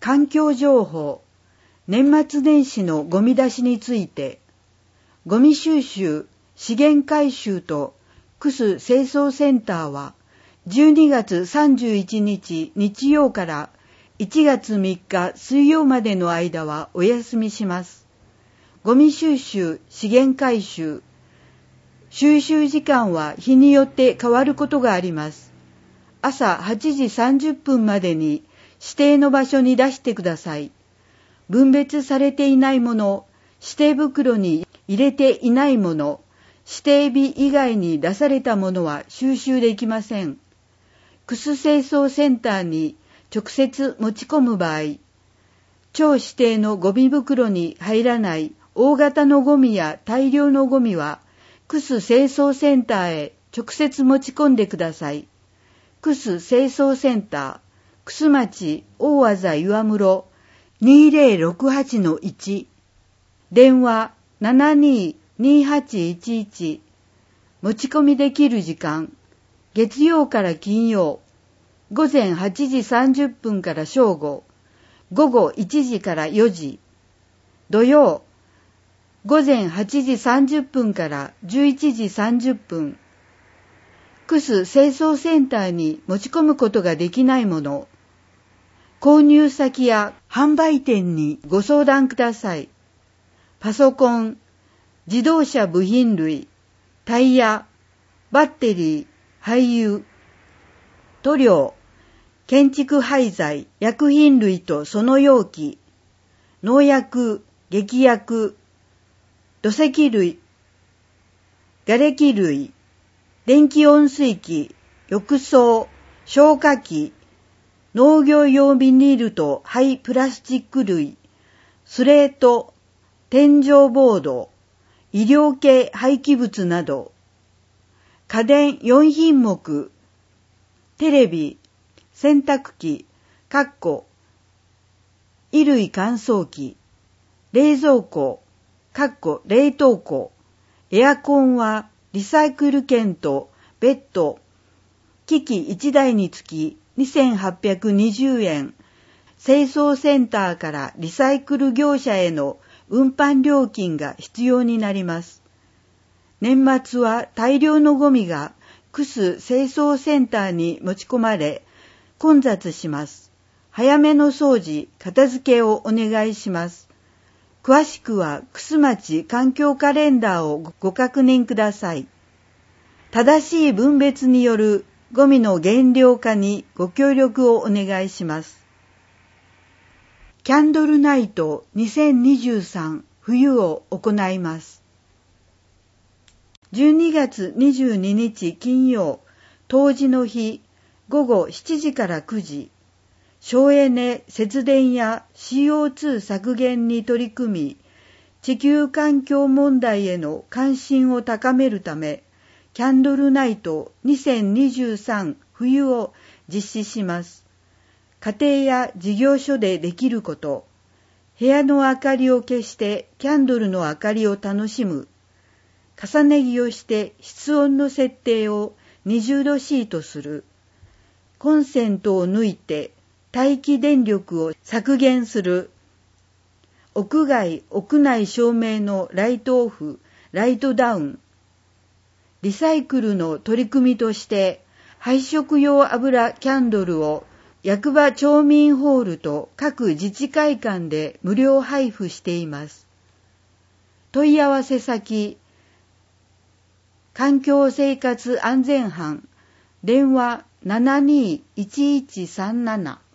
環境情報、年末年始のゴミ出しについて、ゴミ収集、資源回収とクス清掃センターは12月31日日曜から1月3日水曜までの間はお休みします。ゴミ収集、資源回収、収集時間は日によって変わることがあります。朝8時30分までに指定の場所に出してください。分別されていないもの、指定袋に入れていないもの、指定日以外に出されたものは収集できません。クス清掃センターに直接持ち込む場合、町指定のゴミ袋に入らない大型のゴミや大量のゴミは、クス清掃センターへ直接持ち込んでください。クス清掃センター、クス町大字岩室 2068-1 電話 722811 持ち込みできる時間月曜から金曜午前8時30分から正午午後1時から4時土曜午前8時30分から11時30分クス清掃センターに持ち込むことができないもの購入先や販売店にご相談ください。パソコン、自動車部品類、タイヤ、バッテリー、廃油、塗料、建築廃材、薬品類とその容器、農薬、劇薬、土石類、瓦礫類、電気温水器、浴槽、消火器、農業用ビニールと廃プラスチック類、スレート、天井ボード、医療系廃棄物など、家電4品目、テレビ、洗濯機、衣類乾燥機、冷蔵庫、冷凍庫、エアコンはリサイクル券と別途、機器1台につき2820円、清掃センターからリサイクル業者への運搬料金が必要になります。年末は大量のゴミがクス清掃センターに持ち込まれ、混雑します。早めの掃除、片付けをお願いします。詳しくはクス町環境カレンダーをご確認ください。正しい分別によるゴミの減量化にご協力をお願いします。キャンドルナイト2023冬を行います。12月22日金曜、冬至の日、午後7時から9時、省エネ節電や CO2 削減に取り組み、地球環境問題への関心を高めるため、キャンドルナイト2023冬を実施します。家庭や事業所でできること、部屋の明かりを消してキャンドルの明かりを楽しむ、重ね着をして室温の設定を20度Cとする、コンセントを抜いて待機電力を削減する、屋外・屋内照明のライトオフ、ライトダウン、リサイクルの取り組みとして配色用油キャンドルを役場町民ホールと各自治会館で無料配布しています。問い合わせ先、環境生活安全班、電話 721137